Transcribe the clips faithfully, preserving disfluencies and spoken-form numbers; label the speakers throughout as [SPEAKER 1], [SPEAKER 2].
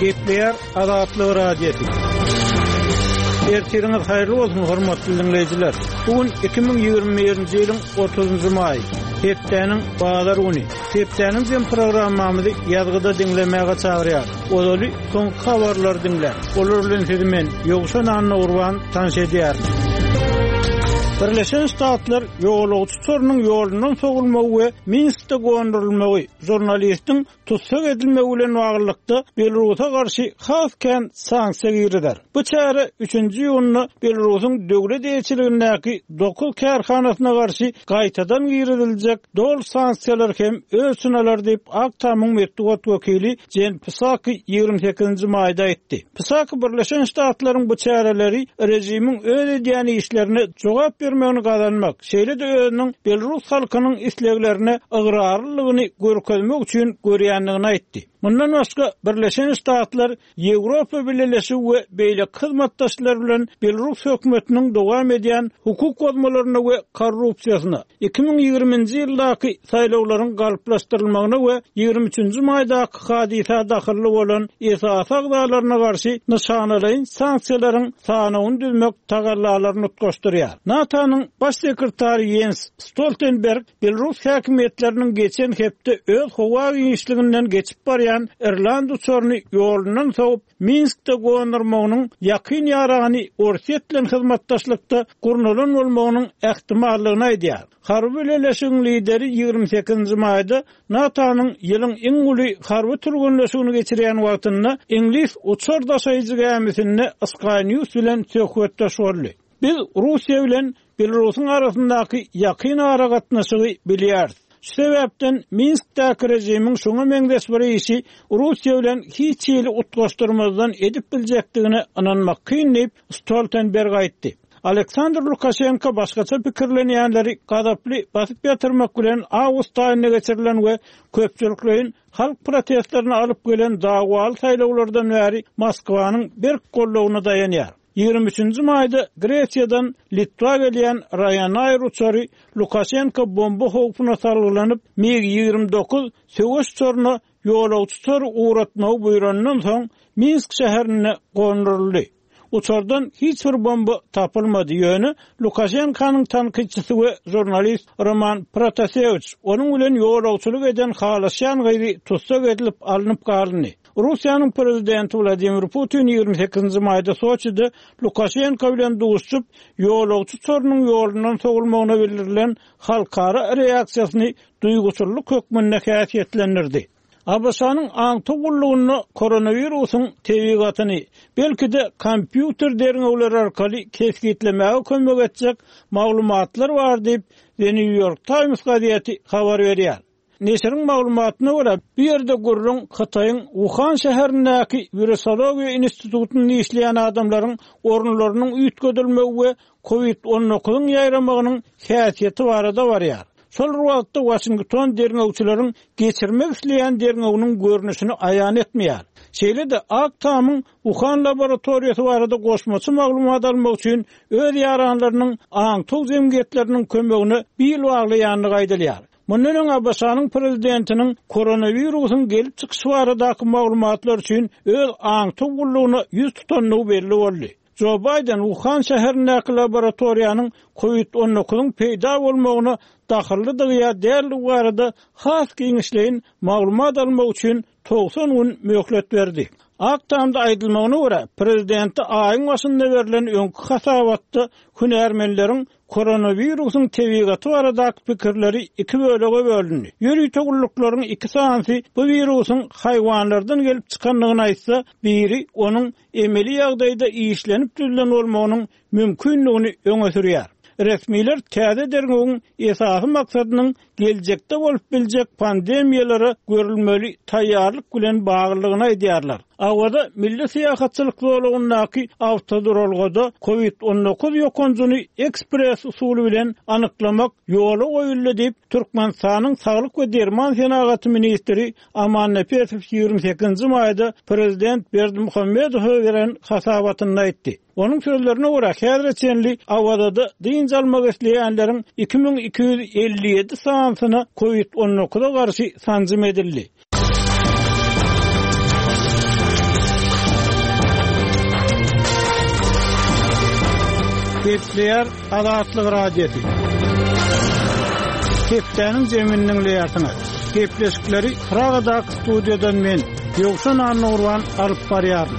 [SPEAKER 1] Gepleyer Azatlyk radiosu. Ertiriniz hayırlı olsun hormatly dinleyijiler. Bugün iki bin ýygrimi birinji ýylyň otuzunjy may. Hepdeniň bazar güni. Hepdeniň bilen programmamyzy ýazgyda dinlemäge çagyrýar. Olaly soň habarlar dinler. Olar bilen sizi men Ýogşan Anna Urban tanış edýär. Birleşen Ştatlar ýolagçy sorunyň ýolundan sogulmagy we Minskde gondurulmagy jurnalistiň tutsak edilmegi bilen baglykda Belarusa garşy hasken sanksiýa girdiler. Bu çare üçünji ýylyny Belarusyň döwlet elçiligindäki dokuz karhanasyna garşy gaýtadan girdiljek dol sanksiýalar hem ölçüneler diýip Aktamyň medeniýet wekili Jen Psaki ýygrimi sekizinji maýda etdi. Psaki Birleşen Ştatlaryň bu çareleri rejimiň öz edýän işlerine jogap bermegini gazanmak, şeýle de özüniň Belarus halkynyň isleglerine ıgrarlygyny görkezmek üçin görýändigini aýtdy. Mundan başga Birleşen Ştatlar Ýewropa Birleşigi we beýle hyzmatdaşlar bilen Belarus hökümetiniň dowam edýän hukuk bozmalaryna we korrupsiýasyna iki bin ýygrimiňji ýyldaky saýlawlaryň galyplaşdyrylmagyna we ýygrimi üçünji maýdaky hadisa dahilli bolan esas agdalaryna garşy nişanalaryň sanksiýalaryň sanawyny düzmek tagallalaryny utgaşdyrýar. NATO'nyň baş sekretary Jens Stoltenberg Belarus häkimetleriniň geçen hepde öz howa giňişliginden geçip barýan Irland uçuryny ýolundan sogup Minskde gondurmagynyň ýakyn ýaragany Orsetlen hyzmatdaşlykda gurnulan bolmagynyň ähtimallygyny aýdýar. Harby birleşiginiň lideri ýygrimi sekizinji maýda NATO'nyň ýylyň iň uly harby türgünleşigini geçirýän wagtynda İnglis uçur daşaýjy gemisini Iskanius bilen söhbetdeş boldy. Biz Russiýa bilen Belarusyň arasyndaky ýakyn ara gatnaşygy bilýärdi. Şu sebäpden Minskdäki rejimiň şoňa meňdeş bir işi Russiýa bilen hiç ýyly utgaşdyrmazdan edip biljekdigine inanmak kyn diýip Stoltenberg aýtdy. Aleksandr Lukashenko başgaça pikirlenýänleri gadaply basyp ýatyrmak bilen awgust aýyna geçirilen we köpçüliklerin halk protestlerini alyp gelen dagwaly saýlawlardan bäri Moskwanyň bir gollawyna dayanýar. ýygrimi üçünji maýda Gresiýadan Litwa gelýän Ryanair uçary Lukashenko bomba howpuna sargylanyp M iG ýygrimi dokuz söwüş uçaryna ýolagçy uçary uğratmagy buýranyndan soň Minsk şäherine gonduruldy. Uçardan hiç bir bomba tapılmadı ýöne Lukashenko'nun tanqidçisi we jurnalist Roman Protasevich onun bilen ýolagçylyk eden halaşýan gyzy tutsak edilip alınıp galyny. Russiýanyň prezidenti Vladimir Putin ýygrimi sekizinji maýda Soçyda Lukashenko bilen duşup ýolagçy sorunyň ýolundan sogulmagyna bildirilen halkara reaksiýasyny duýguçylyk hökmünde häsiýetlendirdi. A B S-nyň aňtugullygyny koronawirusyň tebigatyny belki de kompýuter dernegler arkaly keskitlemege kömek etjek maglumatlar bar diýip The New York Times gaziýeti habar berýär. Neşriň maglumatyna görä, bu ýerde gurrun Xitaýyň Wuhan şäherindäki Virusologiýa institutyny işleýän adamlaryň orunlarynyň üýtgedilmegi we covid on dokuzyň ýaýramagynyň häsiýeti barada barýar. Şol wagtda Washington dernegçileriň geçirmek isleýän derneginiň görnüşini aýan etmeýär. Şeýle de Aktamyň Wuhan laboratoriýasy barada goşmaçy maglumat almak üçin öz ýaranlarynyň aňtug jemgyýetleriniň kömegine bil baglaýanlygy aýdylýar. Mundan A B S-nyň prezidentiniň koronawirusyň gelip çykyşy baradaky maglumatlar üçin öz aňtugullygyny ýüz tutanlygy belli boldy. Joe Biden Wuhan şäherindäki laboratoriýanyň covid on dokuzyň peýda bolmagyna dahillidigiýa däli barada has giňişleýin maglumat almak üçin doksan gün möhlet berdi. Aktamda aýdylmagyna görä, prezidenti aýyň başynda berilen öňkü hasabatda hünärmenleriň koronawirusyň tebigaty baradaky pikirleri iki bölege bölündi. Ýöri togullyklaryň iki sansy bu wirusyň haýwanlardan gelip çykanlygyny aýtsa, biri onuň emeli ýagdaýda işlenip düzlen bolmagynyň mümkinligini öňe sürýär. Resmiler täze dernegiň esasy maksadynyň geljekde bolup biljek pandemiýalara görülmeli taýýarlyk bilen baglygyny aýdýarlar. Awada milli syýasatçylyk zolugyndaky awtodurolgoda covid on dokuz ýokanjyny ekspres usuly bilen anyklamak ýoly goýuldy diýip Türkmenistanyň Saglyk we Derman Senagaty ministri Aman Nepetov ýygrimi sekizinji maýda prezident Berdimuhammedow beren hasabatyny aýtdy. Onun sözlerine görä, häzirçenli awada diň almak isleýänleriň iki bin iki ýüz elli ýedi sanasyna covid on dokuza garşy sanjym edildi. Kepler Azatlyk radiosu. Kepleriniň zemininiň leýatyna. Kepleşikleri Pragada studiýadan men Ýogşan Annurwan alyp barýar.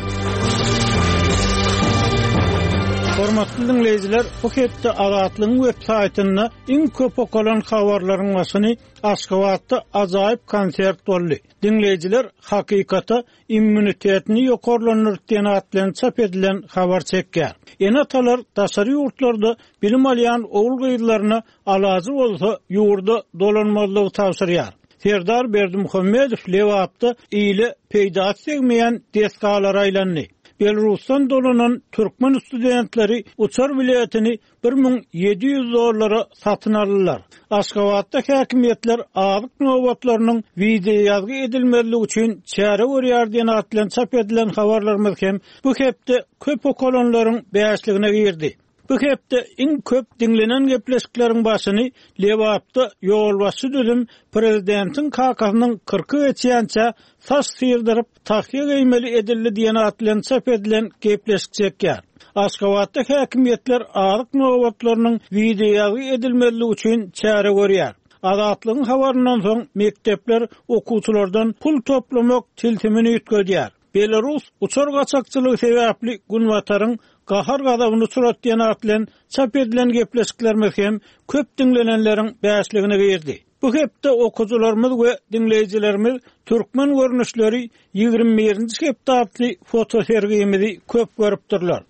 [SPEAKER 1] Hormatly dinleýijiler, bu hepde Azatlyň web saýtyna iň köp okalan habarlaryň başyny Aşgabatda ajaýyp konsert boldy. Dinleýijiler hakykata immunitetini ýokarlanýar diýen atlan çap edilen habar çekýär. Enatalar daşary ýurtlarda bilim alýan oğul gyýlaryna alazy bolsa ýurda dolanmalygy tawsyrýar. Serdar Berdimuhammedow Lewapda ýyly peýda etmeýän deskalar aýlandy. Belarusdan dolanan Türkmen studentleri uçar biletini bir min yedi yüz dollara satın alırlar. Aşgabatda häkimetler azyk nowbatlarynyň video ýazgy edilmeligi üçin çäre görýär diýen atlan çap edilen habarlarymyz hem bu hepde köp okalanlaryň bäşligine girdi. Bu hepde iň köp dinlenen gepleşikleriň başyny Lewapda ýolbaşçy düzüm prezidentiň kakasynyň kırky geçýänçä saç sıyırdyryp tahkiye geýmeli edildi diýen atlan çap edilen gepleşik çekýär. Aşgabatda häkimetler azyk nowbatlarynyň video ýazgy edilmeligi üçin çäre görýär. Azatlygyň habaryndan soň mektepler okuwçylardan pul toplamak tiltimini ýetgedýär. Belarus uçar gaçakçylygy sebäpli Gunwataryň gahar gadabyny suratlayan atlan çap edilen gepleşiklerimiz hem köp dinlenenleriň bäşligine girdi. Bu hepde okuwçylarymyz we dinleýijilerimiz türkmen görnüşleri ýygrimi birinji hepde atly foto sergimizi köp görüpdirler.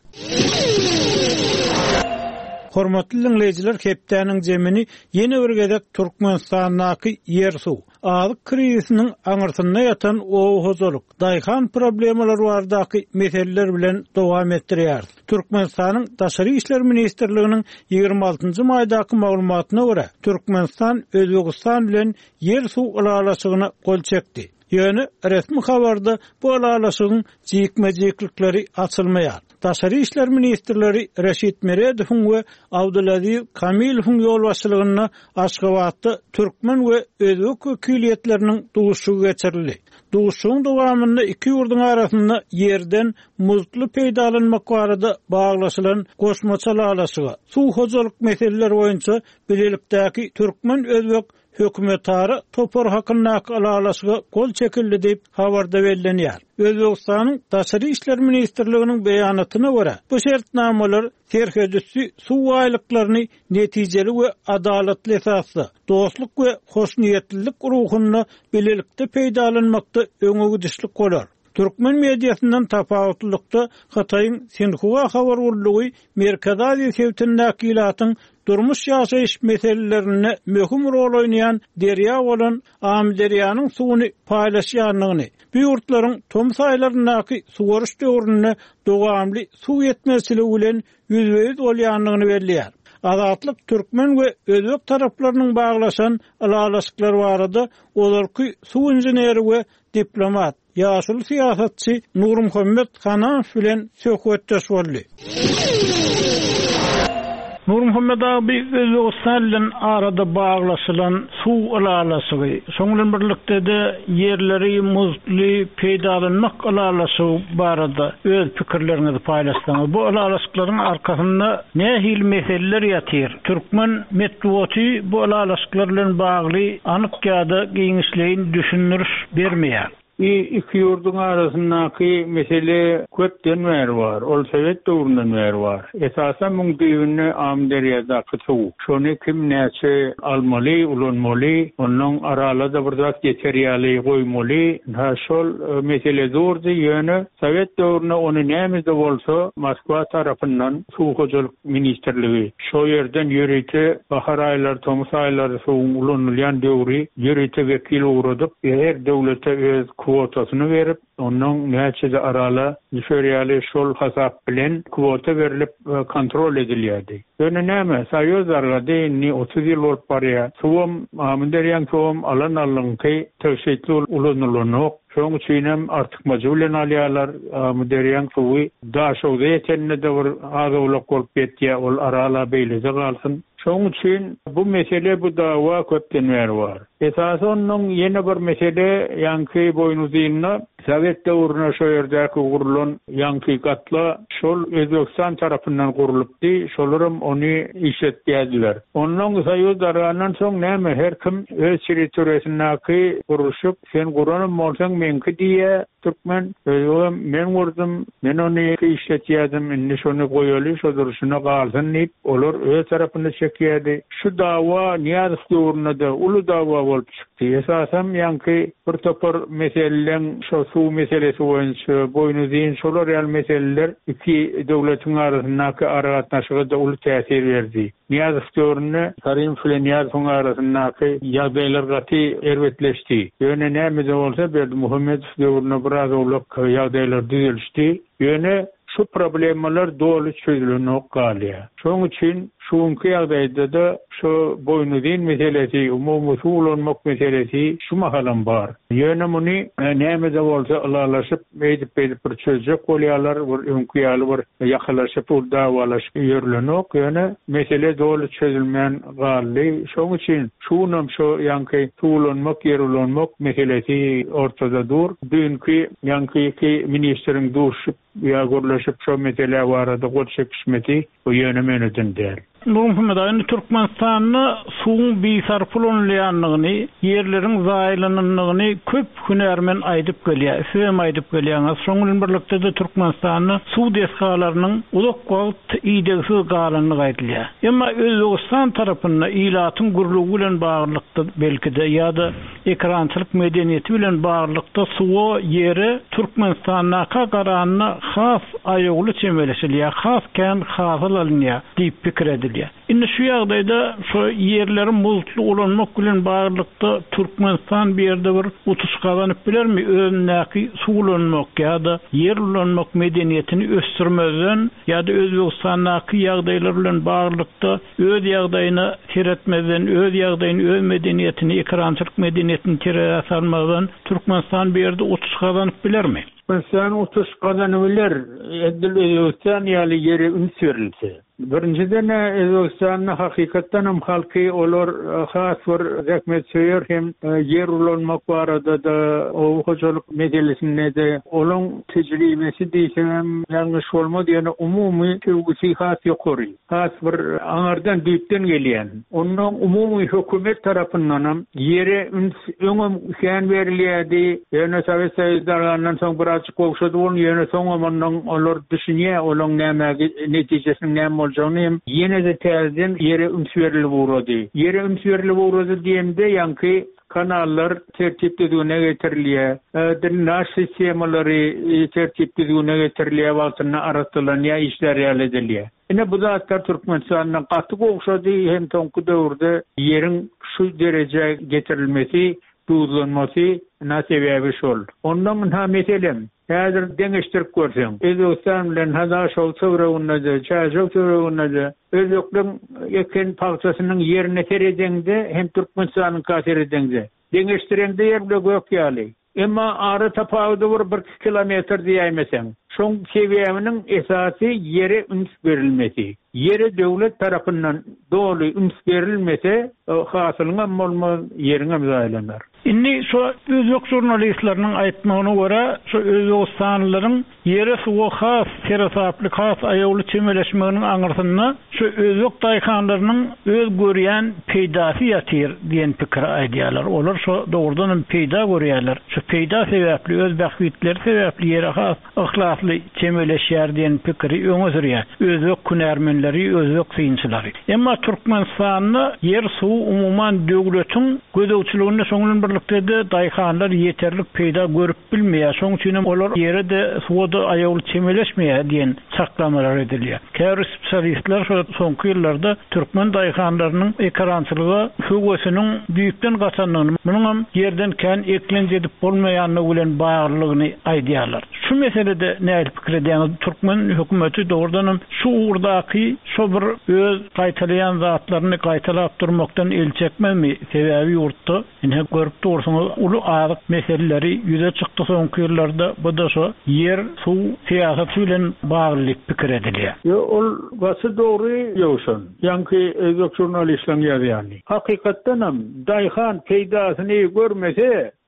[SPEAKER 1] Hormatly dinleýijiler, hepdäniň jemini ýene bir gezek Türkmenistanyň ýersuw, azyk krizisiniň aňyrtynda ýatan o hozurluk, daýhan problemler bardaky meseleler bilen dowam etdirýär. Türkmenistanyň Daşary işler ministrliginiň ýygrimi altynjy maýdaky maglumatyna görä, Türkmenistan Özbegistan bilen ýersuw alalasygyna gol çekdi. Ýöne resmi habarda bu alalasygyň jikmejiklikleri açylmaýar. Daşary işler ministrleri Reşit Meredow we Abdulaziz Kamilowyň ýolbaşçylygyna Aşgabatda Türkmen we Özbek wekiliýetleriniň duguşugy geçirildi. Duguşuň dowamında iki ýurduň arasynda ýerden muzly peýdalanmak barada baglaşylan goşmaçy alasyga suw hojalyk meseleleri boýunça bilelikdäki Türkmen Özbek hökümetary topar hakynyň alasyga gol çekildi diýip habarda bellenýär. Özbegistanyň Daşary işler ministrliginiň beýanatyna görä, bu şertnamalar terhedisi suw aýlyklaryny netijeli we adalatly esasda, dostluk we hoşniýetlilik ruhuny bilelikde peýdalanmakda öňe gidişlik bolar. Türkmen mediasyndan tapawutlykda Hataýyň Sinhua habar urlugy Merkez Aziýa Sewtiniň durmuş ýaşaýyş meselelerine möhüm rol oýnaýan derýa bolan Am derýanyň suwuny paýlaşýanlygyny, bu ýurtlaryň tom saýlarynaky suwaryş döwrüne dowamly suw ýetmezligi bilen ýüzbeýiz bolýanlygyny belliýär. Azatlyk Türkmen we Özbek taraplarynyň baglaşan alalaşyklar barada olarky suw inженери we diplomat, ýaşyl siýasatçy Nurmuhammed Hanan bilen söhbetdeş boldy. Nurmuhammed abi Özbegistan bilen arada baglaşylan suw alalasy, soňlan birlikde de ýerleri muzly peýdalanmak alasy barada öz pikirlerinizi paýlaşdyňyz. Bu alasyklaryň arkasynda nähil meseleler ýatyr? Türkmen medeniýeti bu alasyklar bilen bagly anyk ýa-da giňişleýin düşündürüş bermeýär. İki ýurduň arasyndaky mesele köpden bäri bar. Ol Sowet döwründen bäri bar. Esasen muň diýini am derýadaky suw. Şonu kim näçe almaly, ulanmaly, onuň aralada bir zat geçerýäli, goýmaly. Ha şol mesele zordy. Ýöne Sowet döwründe onu näme bolsa Moskwa tarapyndan suw hojalyk ministrligi şo ýerden ýörüte bahar aýlary, tomus aýlary suw ulanylýan döwri ýörüte wekil uradyp her döwlete öz kwotasyny berip, onuň näçe arala ýöşerýäli şol hasap bilen kwota berilip kontrol edilýärdi. Ýöne näme? Soýuzlarga deýinni otuz ýyl bolup barýar. Suwum, amderýän suwum alan alynky töwşekli ulanylanyk. Şoň üçin hem artyk majbulen alýarlar, amderýän suwy daşowda ýetende de bir agawlyk bolup ýetýär, ol arala beýlede galsyn. Şoň üçin bu mesele, bu dawa köpden bäri bar. Esasy onuň ýene bir mesele ýanky boýnuzyna Sovet döwrüne şo ýerdäki gurulan ýanky gatla şol Özbegistan tarapyndan gurulupdy. Şolaram ony işletdiler. Ondan Soýuz daragandan soň näme her kim öz territoriýasyny guruşyp sen guranam bolsaň menki diýe Türkmen öýüm men gurdum men ony işletýärdim indi şonu goýaly şo duruşyna galsyn diýip olar öz tarapynda çekýärdi. Şu dawa niýaz döwründe uly dawa bolup çykdy. Esasam ýanky bir topar meseleleň şo suw meselesi boýunça boýnuzyň şolar ýal meseleler iki döwletiň arasyndaky aragatnaşyga da uly täsir berdi. Niýaz döwründe Karim bilen Niýaz arasyndaky ýagdaýlar gaty erwetleşdi. Ýöne näme de bolsa berdi Muhammed döwrüne biraz ulak ýagdaýlar düzelişdi. Ýöne şu problemalar dolu çözülünü galýar. Şoň üçin şuňky ýagdaýda da şu boýnuzyň meselesi, umumy suwlanmak meselesi şu mahalan bar. Ýöne muny näme de bolsa alalaşyp, meýdip beýdip bir çözjek bolýarlar, bir öňküýäli bir ýakylaşyp ul dawalaşyp ýörlenok, ýöne mesele dolu çözülmän galdy. Şoň üçin şunam şu ýanky suwlanmak, ýerlenmek meselesi ortada dur. Dünkü ýanky ministriň durşup ýa görleşip şu mesele barada gol çekişmedi, bu ýöne meneden däl. Muhammed aýyny Türkmenistanyny suwun beýsarpylanyny, ýerleriň zaýlananyny köp hünärmen aýdyp gelýär. Siz aýdyp gelýäňiz. Şoňun birlikde de Türkmenistanyny suw deskalarynyň ulak wagt ýdegsi galanyny aýdylýar. Emma Özbegistan tarapyndan ilatyň gurulugy bilen baglykda belki de ýa-da ekrançylyk medeniýeti bilen baglykda suwa ýeri Türkmenistanyna garanyny has aýogly çemeleşilýär. Has kän hasylanyňa diýip pikir edilýär. Indi şu ýagdaýda şu ýerlerin muzluk ulanmak bilen baglykda Türkmenistan bir ýerde bir utuş gazanyp bilermi? Öňdäki suwlanmak ýa-da ýer ulanmak medeniýetini ösdürmeden ýa-da Özbegistandaky ýagdaýlar bilen baglykda öz ýagdaýyny seretmeden, öz ýagdaýyny, öz medeniýetini, ekrançylyk medeniýetini terere salmadan Türkmenistan bir ýerde utuş gazanyp bilermi? Sen utuş gazanyp biler. Edil Özbegistan ýaly ýere üns berilse. Birinciden Özbegistan'ın hakikaten hem halkı olur has bir rahmet söyer hem yer ulanmak barada da o hocalık meselesinde de onun tecrübesi diysem yanlış olmadı yani umumi tevgisi has yukarı. Has bir anardan büyükten gelen. Ondan umumi hükümet tarafından hem yere öngüm sen veriliydi. Yani Sovet Soyuzlarından son birazcık oluşadı onun yerine son ondan olur düşünüyor onun neticesinin ne olacağını yine de terden yere üns verilip uğradı. Yere üns verilip uğradı diyemde yankı kanallar tertipli getirilýär. Dünýä sistemaları tertipli getirilýär, wagtyna aratylan ýa işler ýaly edilýär. Ine bu da Türkmenistanyň gaty gowşady hem toňky döwürde ýeriň şu derece getirilmesi, duzlanmasy näsebebi şol. Ondan ha meselem häzir deňeşdirip görseň, Özbegistan bilen hada şol çöwreginde, çäşok çöwreginde Özbekliň eken pagçasynyň ýerine seredeňde hem Türkmenistanyň kaseredeňde. Deňeşdirende ýer bilen gök ýaly. Emma ara tapawdy bir bir kilometr diýmeseň, şoň sebäbiniň esasy ýere üns berilmesi. Yere devlet tarafından dolu üns berilmese hasılyň bolmaz ýeriňe müzaýlanlar. Inni şu özbek jurnalistleriniň aýtmagyna görä, şu Özbegistanlylaryň ýere suwa has terasaplyk has aýogly çemeleşmeginiň aňyrsyna şu özbek daýhanlarynyň öz görýän peýdasy ýatyr diýen pikir aýdýarlar. Olar şu dogrudan peýda görýärler. Şu peýda sebäpli özbek ýigitleri sebäpli ýere has ahlasly çemeleşýär diýen pikiri öňe sürýär. Özbek kunärmenleri, özbek synçylary. Emma Türkmenistanyny yer suw umuman döwletiň gözegçiliginde şoňun birlikde de daýhanlar ýeterlik peýda görüp bilmeýär. Şoň üçin olar ýere de suwda aýogly çemeleşmeýär diýen çaklamalar edilýär. Käbir spesialistler şu soňky ýyllarda türkmen daýhanlarynyň ekrançylygy höwesiniň büýükden gaçanlygyny, munyň ýerden kän eklenje edip bolmaýanyny bilen baglygyny aýdýarlar. Şu meselede näme pikir edýäňiz? Türkmen hökümeti dogrudan şu uğurdaky şu bir öz gaýtalayan zatlaryny gaýtalap durmakdan el çekmemi sebäbi ýurtda ine görüp dursaňyz uly aýdyk meseleleri ýüze çykdy soňky ýyllarda bu da şu yer suw siýasaty bilen bagly pikir edilýär. Yo ol gasy dogry ýokşan. Ýanky özbek jurnalistleriň ýazýany. Hakykatdan hem daýhan peýdasyny görmese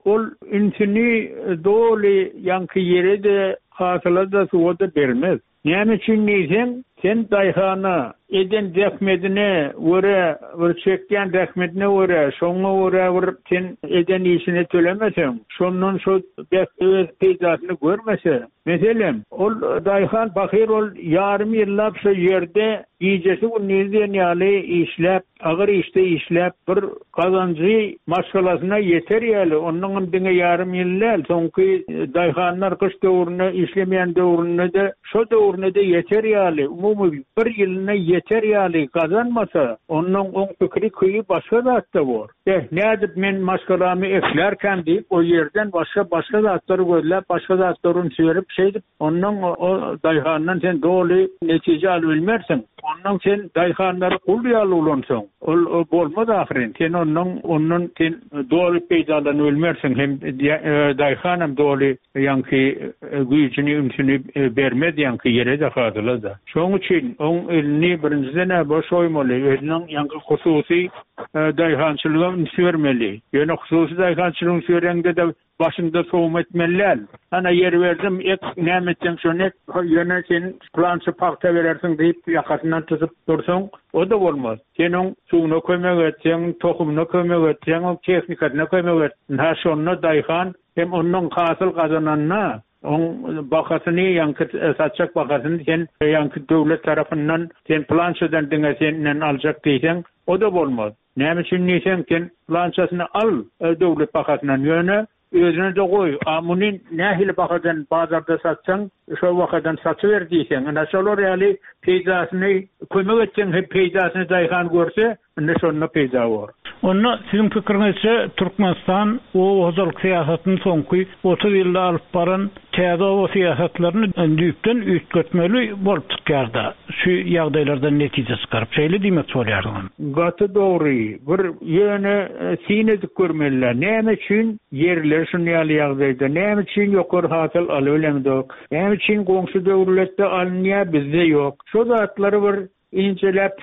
[SPEAKER 2] ol insini doli yankı yere de hasıla da suwa da bermez. Näme üçin diýsen, sen daýhana eden rahmetine wara bir çekýän rahmetine wara, şoňa wara bir sen eden işini tölemesen, şondan şo öz peýdasyny görmese, meselem, ol daýhan bahyr ol ýarym ýyllap şu ýerde iýjesi bu nerden ýaly işläp, agyr işte işläp bir kazancı maşgalasyna ýeter ýaly, onuň diňe ýarym ýyllal, soňky daýhanlar kış döwrüne işlemeýän döwrüne de şo döwrüne de ýeter ýaly, umumy bir ýylyna ýeter ýaly kazanmasa, onuň oň pikiri köýü başga zatda bor. Eh, nädip men maşgalamy eklerken diýip o ýerden başga başga zatlary gözläp, başga zatlaryny söýüp şeýdip, onuň o daýhandan sen doly netije alyp bilmersiň. Onuň sen daýhanlary gulýaly ulansaň, ol bolmaz ahyrin. Sen onuň onuň sen doly peýdalany bilmersiň, hem daýhanam doly ýanky güýjüni ümsüni bermedi ýanky ýere de hadyla da. Şoň üçin oň elini birinciden boş oýmaly, özüniň ýanky hususy daýhançylygyny sürmeli. Ýöne hususy daýhançylygyny sürende de başında soğum etmeliler. Ana yer verdim, ek nämetden şonu ek ýöne sen plança pakta berersiň diýip ýakasyndan tutup dursaň, o da bolmaz. Senin suwuna kömek etseň, tohumuna kömek etseň, o tehnikasyna kömek etseň, ha şonu daýhan hem onuň hasyl gazananyna on bakasyny ýanky satjak bakasyny sen ýanky döwlet tarapyndan sen plançadan diňe senden aljak diýsen, o da bolmaz. Näme üçin diýsen sen plançasyny al döwlet bakasyndan ýöne özüne de goý. Amuny nähili bakadan bazarda satsaň, şo wagtdan satyber diýsen, ana şolar ýaly peýdasyny kömek etseň, hep peýdasyny daýhan görse, indi şonu peýda bor.
[SPEAKER 1] Onu sizin pikiriňizçe Türkmenistan o hozalyk siýasatyny soňky otuz ýylda alyp baran täze o siýasatlaryny düýpden üýtgetmeli bolup çykýarda. Şu ýagdaýlardan netije çykaryp şeýle diýmek bolýardyň.
[SPEAKER 2] Gaty dogry, bir ýöne sinedik görmeliler. Näme üçin ýerler şunu ýaly ýagdaýda, näme üçin ýokary hasyl alybelemdik, näme üçin goňşy döwletde alynýar, bizde ýok. Şu zatlary bir incelep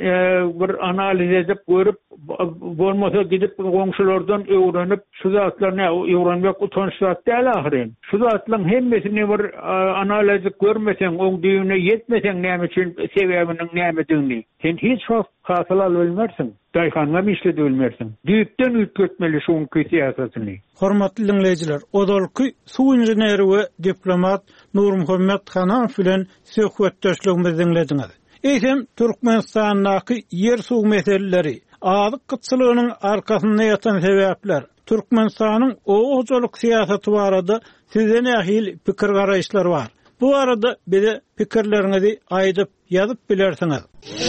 [SPEAKER 2] bir analiz edip görüp bolmasa gidip goňşulardan öwrenip şu zatlaryny öwrenmek utançlak däl ahyrin. Şu zatlaryň hemmesini bir analiz görmeseň, oň düýüne ýetmeseň näme üçin sebäbiniň nämedigini sen hiç hasyl albilmersiň. Daýhanlar işledi bilmersiň. Düýpden üýtgetmeli şoň siýasatyny.
[SPEAKER 1] Hormatly dinleýijiler, odalky suw inženeri we diplomat Nurmuhammed Hanaw bilen söhbetdeşligimizi dinlediňiz. Eýsem Türkmenistanyň yer suw meseleleri, azyk kıtçylygynyň arkasynda ýatan sebäpler, Türkmenistanyň o hojalyk siýasaty barada sizden ähil pikir garaýşlar bar. Bu arada bize pikirleriňizi aýdyp ýazyp bilersiňiz.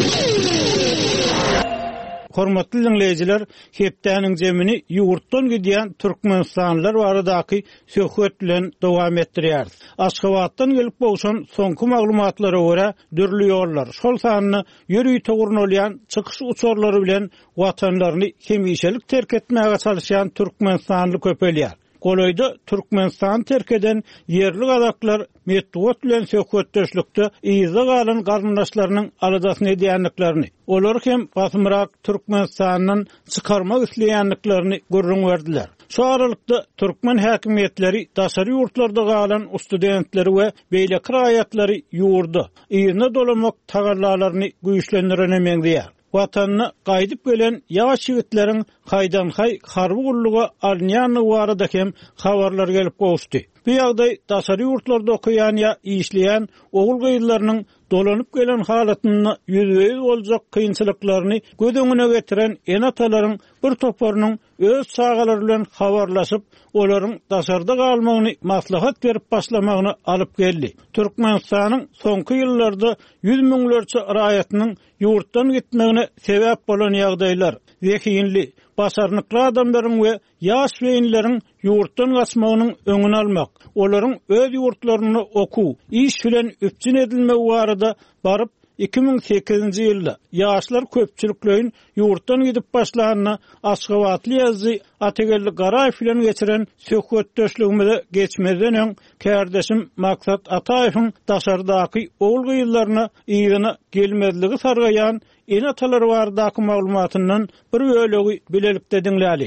[SPEAKER 1] Hormatly dinleýijiler, hepdäniň jemini ýurtdan gidýän türkmenistanlylar baradaky söhbet bilen dowam etdirýär. Aşgabatdan gelip bolşan soňky maglumatlara görä dürli ýollar, şol sanyny ýöri togurun bolýan çykyş uçurlary bilen watanlaryny hemişelik terk etmäge çalışýan türkmenistanly köpelýär. Goloyda Türkmenistan terk eden yerli gazaklar metduat bilen söhbetdeşlikde iýize galan garyndaşlarynyň aladasyny edýänliklerini, olar hem basmyrak Türkmenistanyň çykarmak isleýänliklerini görüň berdiler. Şu aralykda Türkmen häkimetleri daşary ýurtlarda galan studentleri we beýleki raýatlary ýurdy, iýine dolamak tagarlalaryny güýçlendirene meňdiýär. Watanyny gaýdyp gelen ýaş ýigitlerin haýdan-haý harby gulluga alynýany barada hem habarlar gelip goşdy. Bu ýagdaý daşary ýurtlarda okuyan ýa işleýän ogul gyýlarynyň dolanyp gelen halatyny ýüzüýüz boljak kynçylyklaryny göz öňüne getiren enatalaryň bir toparynyň öz sagalary bilen habarlaşyp, olaryň daşarda galmagyny maslahat berip başlamagyny alyp geldi. Türkmenistanyň soňky ýyllarda ýüz miňlerçe raýatynyň ýurtdan gitmegine sebäp bolan ýagdaýlar, zehiyinli, basarnykly adamlaryň we ýaş beýinleriň ýurtdan gaçmagynyň öňüni almak, olaryň öz ýurtlaryny oku, iş bilen üpçün edilmegi barada baryp iki ming sekizinji ýylda ýaşlar köpçüliklerin ýurtdan gidip başlanyny Aşgabatly ýazy Ategelli Garaýew bilen geçiren söhbetdeşligimizde geçmezden öň kärdeşim Maksat Ataýewiň daşardaky ogul gyýyllaryna ýygyna gelmezligi sargaýan enatalar baradaky maglumatyndan bir bölegi bilelikde dinläliň.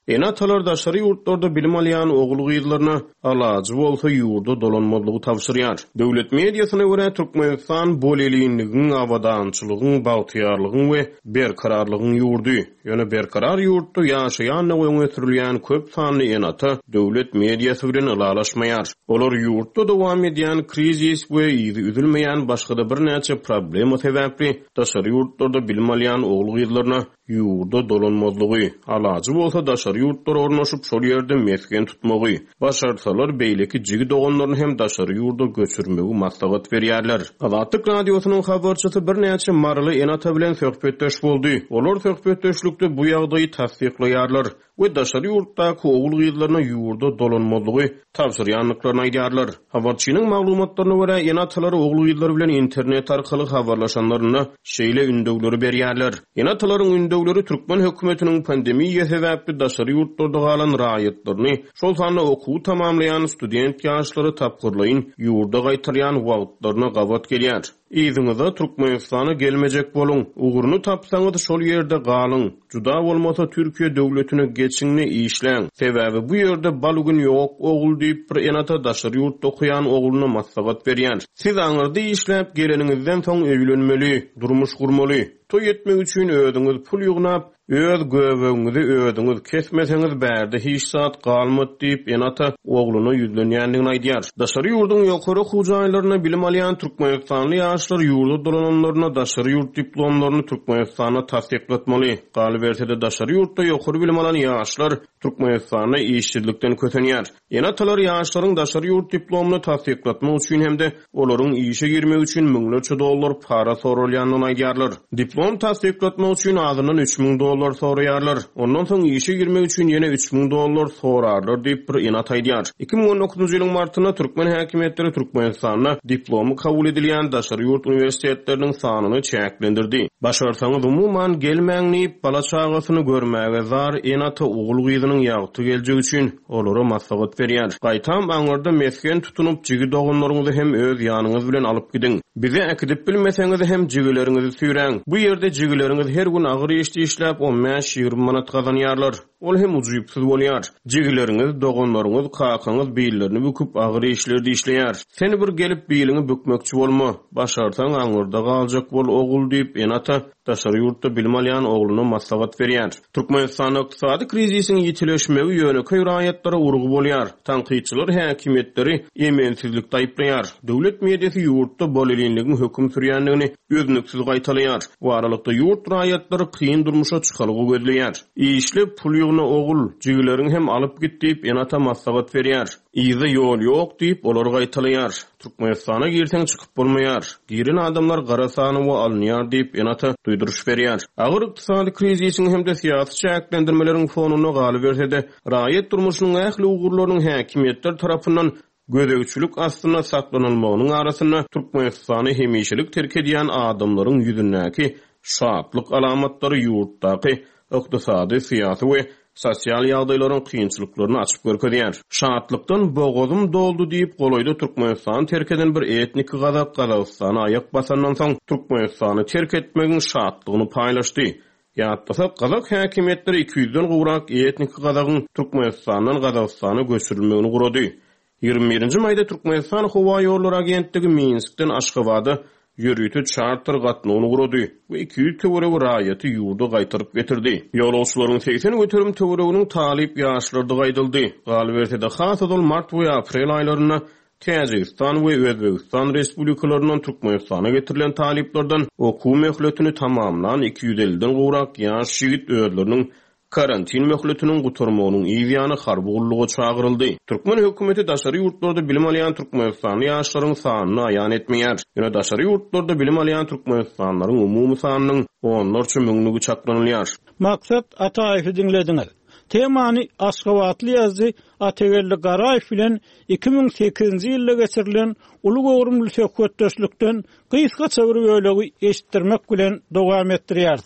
[SPEAKER 3] Enatalar daşary ýurtlarda bilim alýan ogul gyzlaryna alajy bolsa ýurda dolanmalygy tapşyrýar. Döwlet mediasyna görä Türkmenistan boleliğinligiň, awadançylygyň, bagtyarlygyň we berkararlygyň ýurdy. Ýöne berkarar ýurtda ýaşaýan we öňe köp sanly enata döwlet mediasy bilen alalaşmaýar. Olar ýurtda dowam edýän krizis we ýygy üzülmeýän başga bir näçe problem sebäpli daşary ýurtlarda bilim alýan ogul gyzlaryna ýurda dolanmalygy, alajy bolsa daşary ýurtlara ornaşyp şol ýerde mesken tutmagy, başarsalar beýleki jigi doganlaryny hem daşary ýurda göçürmegi maslahat berýärler. Azatlyk radiosynyň habarçysy bir näçe marly enata bilen söhbetdeş boldy. Olar söhbetdeşlikde bu ýagdaýy tasdiklaýarlar we daşary ýurtdaky ogul gyzlaryna ýurda dolanmalygy tapşyrýanlyklaryny aýdýarlar. Habarçynyň maglumatlaryna görä enatalar ogul gyzlary bilen internet arkaly habarlaşanlaryna şeýle ündöwleri berýärler. Enatalaryň ündöwleri Türkmen hökümetiniň pandemiýa sebäpli daşary ýurtlarda galan raýatlaryny, şol sanly okuw tamamlayan student ýaşlary tapgyrlaýyn ýurda gaýtarýan wagtlaryna gawat gelýär. Iziňizde Türkmenistana gelmejek bolun. Uguruny tapsaňyz şol ýerde galyň. Juda bolmasa Türkiýe döwletine geçiňni işläň. Sebäbi bu ýerde balugyn ýok, ogul diýip bir enata daşary ýurtda okuyan oguluny maslahat berýär. Siz aňyrdy işläp geleningizden soň öýlenmeli, durmuş gurmaly. Toy etmek üçin öýdüňiz pul ýugnap, öz göwüňizi öýdüňiz kesmeseňiz bärde hiç saat galmat diýip enata ogluny ýüzlenýändigini aýdýar. Daşary ýurdun ýokary hujaýlaryna bilim alýan Türkmenistanly ýaşlar ýurda dolananlaryna daşary ýurt diplomlaryny Türkmenistana tasdiklatmaly. Galy bersede daşary ýurtda ýokary bilim alan ýaşlar Türkmenistana işçilikden kötenýär. Enatalar ýaşlaryň daşary ýurt diplomyny tasdiklatmak üçin hemde olaryň işe girmek üçin müňlerçe dollar para sorulýanyny aýdýarlar. Diplom tasdiklatmak üçin azynyň üç miň dollar soraýarlar. Ondan soň işe girmek üçin ýene üç miň dollar sorarlar diýip bir enat aýdýar. iki miň on dokuzynjy ýylyň martyna Türkmen häkimetleri Türkmenistana diplomy kabul edilýän daşary ýurt uniwersitetleriniň sanyny çäklendirdi. Başarsaňyz umumyň gelmäňni bala çagasyny görmäge zar enata ogul gyzynyň ýagty geljegi üçin olara maslahat berýär. Gaýtam aňyrda mesken tutunup jigi doganlaryňyzy hem öz ýanyňyz bilen alyp gidin. Bize äkidip bilmeseňiz hem jigileriňizi süýräň. Bu ýerde jigileriniz her gün agyr işdi işläp on beş ýygrimi manat gazanýarlar. Ol hem ujuýupsyz bolýar. Jigileriniz, doganlaryňyz, kakaňyz beýlerini büküp agyr işlerdi işleýär. Seni bir gelip beýlini bükmekçi bolma. Başarsaň aňyrda galjak bol ogul diýip enata daşary ýurtda bilim alýan ogluny maslahat berýär. Türkmenistan ykdysady krizisiniň ýitileşmegi ýöneköy raýatlara urgu bolýar. Tanqidçiler häkimetleri emensizlikde aýplaýar. Döwlet mediasy ýurtda boleliğinligiň höküm sürýändigini özünüksiz gaýtalýar. Bu aralykda ýurt raýatlary kyn durmuşa çykalygy gözleýär. İşli pul ýugna ogul jigileriň hem alyp git diýip enata maslahat berýär. Iýde ýol ýok diýip olar gaýtalýar. Türkmenistana girseň çykyp bolmaýar. Girin adamlar garasany we alnýar diýip enata duýduruş berýär. Agyr ykdysady krizisiň hem de syýasy çäklendirmeleriň fonuny galy bersede, raýat durmuşynyň ähli ugurlarynyň häkimetler tarapyndan gödegçilik astyna saklanylmagynyň arasyna Türkmenistany hemişelik terk edýän adamlaryň ýüzündäki şatlyk alamatlary ýurtdaky ykdysady, syýasy we sosial ýagdaýlaryň kynçylyklaryny açyp görkezýär. Şatlykdan boğazym doldy diýip golaýda Türkmenistan terk eden bir etnik gazak Gazagystana aýak basandan soň Türkmenistany terk etmegiň şatlygyny paýlaşdy. Ýatdasa Gazak häkimetleri iki yüzden gowrak etnik gazagyň Türkmenistandan Gazagystana göçürilmegini gurady. ýygrimi birinji maýda Türkmenistan Howa ýollary agentligi Minskden Aşgabatda ýürüýti charter gatnawyny gurady we iki ýüz töwereg raýaty ýurda gaýtaryp getirdi. Ýolagçylaryň seksen götürüm töwereginiň talip ýaşlarda gaýdyldy. Galbersede has edil mart we aprel aýlaryna Täjikistan we Özbegistan respublikalarynyň Türkmenistana getirilen taliplerden okuw möhletini tamamlan iki yüz elliden gowrak ýaş ýigit özleriniň karantin möhletiniň gutarmagynyň ýygyany harbugullyga çagyryldy. Türkmen hökümeti daşary ýurtlarda bilim alýan Türkmenistanyň ýaşlaryň sanyny aýan etmeýär. Ýöne daşary ýurtlarda bilim alýan Türkmenistanlaryň umumy sanynyň onlarça müňlügi çaklanylýar.
[SPEAKER 1] Maksat Ataýewy diňlediňiz. Temany Aşgabatly ýazdy Ataýew Garaýew bilen iki miň sekizinji ýylda geçirilen uly gowrumly söhbetdeşlikden gysgaça bir bölegi eşitdirmek bilen dowam etdirýär.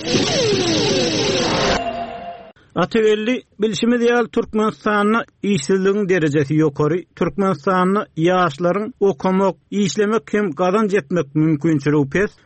[SPEAKER 1] Ataýew bilişimi diýil Türkmenistanyň işsizligiň derejesi ýokary, Türkmenistanyň ýaşlaryň okumak, işlemek hem gazanç etmek mümkinçiligi pes. Bu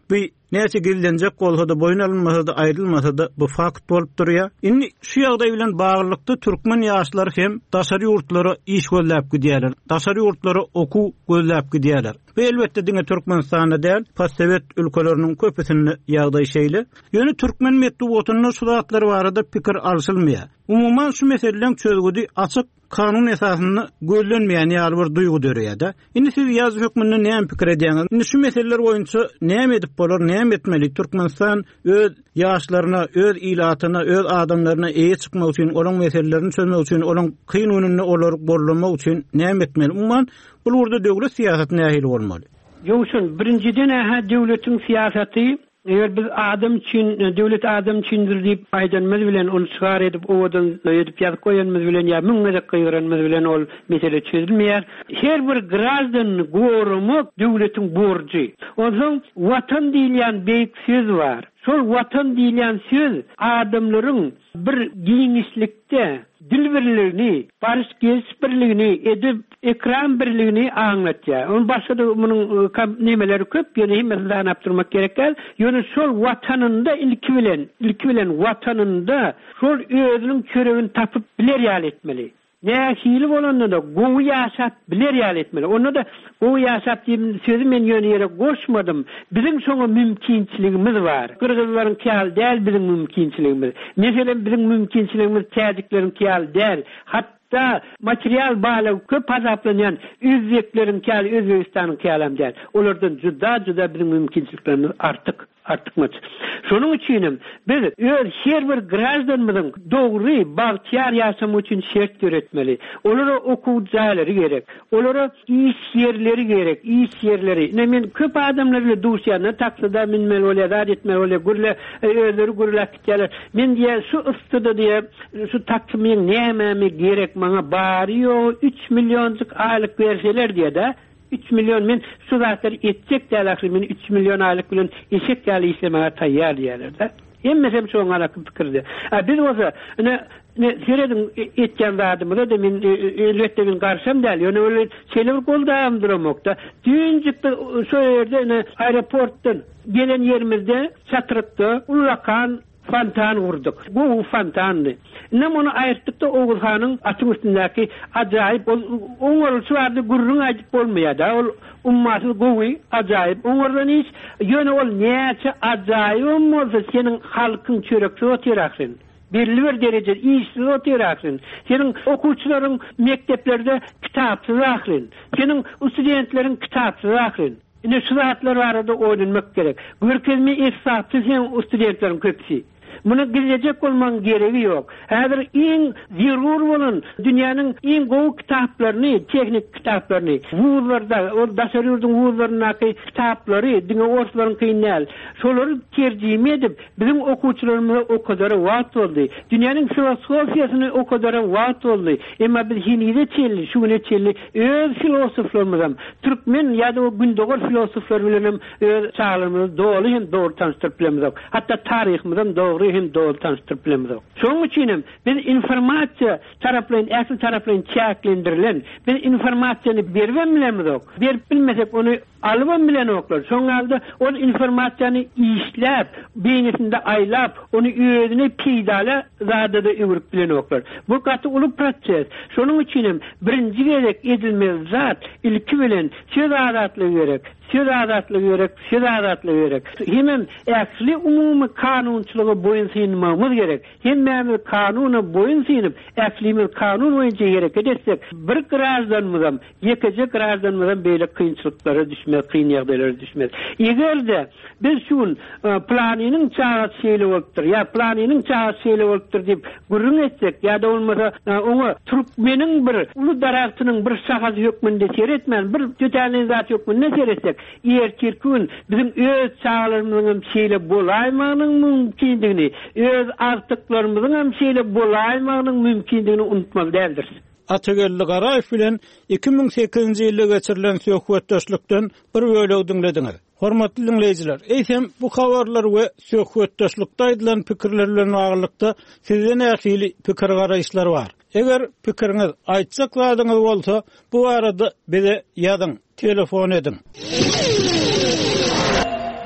[SPEAKER 1] näçe gillenjek bolsa da boyun alınmasa da ayrılmasa da bu fakt bolup durýar. Indi şu ýagdaý bilen baglykda türkmen ýaşlary hem daşary ýurtlara iş gözläp gidýärler. Daşary ýurtlara oku gözläp gidýärler. Ve elbette diňe Türkmenistanda däl, postsovet ülkeleriniň köpüsinde ýagdaý şeýle. Ýöne türkmen medeniýetiniň sudatlary barada pikir alşylmaýar. Umuman şu meseleleň çözgüdi açyk kanun esasyny gözlenmeýän ýaly bir duýgu dörýär-de. Indi siz ýaz hökmünde näme pikir edýäňiz? Indi şu meseleler boýunça näme edip bolar, näme etmeli? Türkmenistan öz ýaşlaryna, öz ilatyna, öz adamlaryna eýe çykmak üçin, olaň meselelerini çözmek üçin, olaň kyn önünde olar borlamak üçin näme etmeli? Umuman bu urda döwlet siýasaty nähili bolmaly?
[SPEAKER 4] Ýokşun birinciden ha döwletiň siýasaty eger biz adam için, döwlet adam içindir diýip aýdanmaz bilen onu çygar edip owadan edip ýazyp goýanmaz bilen ýa müňe gyýranmaz bilen ol mesele çözülmeýär. Her bir grazdan gorumak döwletiň borjy. Oňa watan diýilen beýik söz bar. Şol watan diýilen söz adamlaryň bir giňişlikde dil birligini, barış birligini, edip ekran birligini aňlatýar. Onu başga da munyň nemeleri köp, ýöne hemmesin anap durmak gerekär. Ýöne şol watanynda ilki bilen, ilki bilen watanynda şol özüniň köregini tapyp biler ýaly etmeli. Nähili bolanda da gowy ýaşap biler ýaly etmeli. Onda da gowy ýaşap diýip sözü men ýöne ýere goşmadım. Bizim şoňa mümkinçiligimiz bar. Kırgızlaryň käl däl bizim mümkinçiligimiz. Meselem bizim mümkinçiligimiz täzekleriň käl däl. Hatta material bağlı köp azaplanyan Özbeklerin käl, Özbekistanyň kälam däl. Olardan juda-juda bizim mümkinçiliklerimiz artyk. Artykmaç. Şonuň üçin biz öz her bir grazdanymyzyň dogry bagtyar ýaşamy üçin şert göretmeli. Olara okuw jaýlary gerek. Olara iş ýerleri gerek, iş ýerleri. Ne men köp adamlar bilen duşýany taksida minmeli bolýar, etmeli bolýar, gurle özleri gurlap gitýärler. Men diýe şu üstüde diýe şu taksymyň näme gerek maňa barýo üç millionlyk aýlyk berseler diýe da üç milyon men şu zatlar etjek däl men üç milyon aýlyk bilen eşek ýaly işlemäge taýýar diýerler-de. Hemmesem şoňa alaky pikirdi. Ha biz bolsa ne ne seredin etken zadymyda da men elbetde men garşam däl. Ýöne öyle şeýler goldam duramokda. Düýünjikde şu ýerde ne aeroportdan gelen ýerimizde çatyrykda ulakan fantan vurduk. Bu fantandy. Nem onu aýyrtykda Oğuzhanyň atyň üstündäki ajaýyp oňol şuarda gurrun aýdyp bolmaýar da. Ol ummaty gowy ajaýyp. Oňordan hiç ýöne ol näçe ajaýyp bolsa seniň halkyň çörekçi otyraksyn. Belli bir derece işsiz otyraksyn. Seniň okuwçylaryň mekteplerde kitapsız akryn. Seniň studentleriň kitapsız akryn. Ine şu zatlar barada oýlanmak gerek. Görkezmi ihsapsy sen studentleriň köpsi. Buna girecek olman gereği yok. Häzir iň zerur bolan dünýäniň iň gowy kitaplarını, teknik kitaplarını, wuzlarda, o daşarýurdyň wuzlarynyň kitaplary, diňe orslaryň kynal, şolary terjime edip bizim okuwçylarymyza o kadar wagt boldy. Dünýäniň filosofiýasyny o kadar wagt boldy. Emma biz hinide çelli, şuňa çelli öz filosoflarymyzam, türkmen ýa-da o gündogor filosoflar bilenem öz çağlarymyz dogry hem dogry tanıştyryp bilemiz. Hatta taryhymyzam dogry hem dogry tanıştyryp bilemiz. Şoň üçin biz informasiýa taraplaryň, äsli taraplaryň çäklendirilen, biz informasiýany berben bilemiz. Berip bilmesek onu alyp bilen oklar. Şoň aldy o informasiýany işläp, beýnesinde aýlap, onu özüne peýdala zadada öwürip bilen oklar. Bu gaty uly proses. Şonuň üçin birinji gerek edilmeli zat ilki bilen söz adatlygy gerek. Söz adatlygy gerek, söz adatlygy gerek. Hemem äsli umumy kanunçylyga boyun synmamyz gerek. Hemmämiz kanuny boyun synyp, äslimiz kanun boýunça hareket etsek, bir grazdanmyzam, ýekije grazdanmyzam beýle kynçylyklara düşmez, kyn ýagdaýlara düşmez. Egerde biz şun planynyň çagat şeýle bolupdyr, ýa planynyň çagat şeýle bolupdyr diýip gurrun etsek, ýa-da bolmasa oňa türkmeniň bir uly daraktynyň bir şahasy ýokmunda seretmän, bir tötälen zat ýokmunda seretsek, ýer kirkün bizim öz çağlarymyzyň şeýle bolaýmagynyň mümkindigini, öz artyklarymyzyň hem şeýle bolaýmagynyň mümkindigini unutmak däldir.
[SPEAKER 1] Atagelli Garaýew bilen iki ming sekizinji ýylda geçirilen söhbetdeşlikden bir bölegi dinlediňiz. Hormatly dinleýijiler, eýsem bu habarlar we söhbetdeşlikde aýdylan pikirler bilen baglykda sizden ähli pikir garaýşlar bar. Eger pikiriňiz aýtjak zadyňyz bolsa, bu arada bize ýazyň, telefon edin.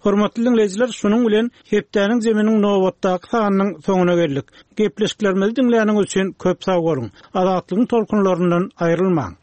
[SPEAKER 1] Hormatly dinleyijiler, şunuň bilen hepdäniň zeminiň nowatdaky sanynyň soňuna geldik. Gepleşiklerimizi dinleýäniňiz üçin köp sag bolun. Azatlygyň tolkunlaryndan aýrylmaň.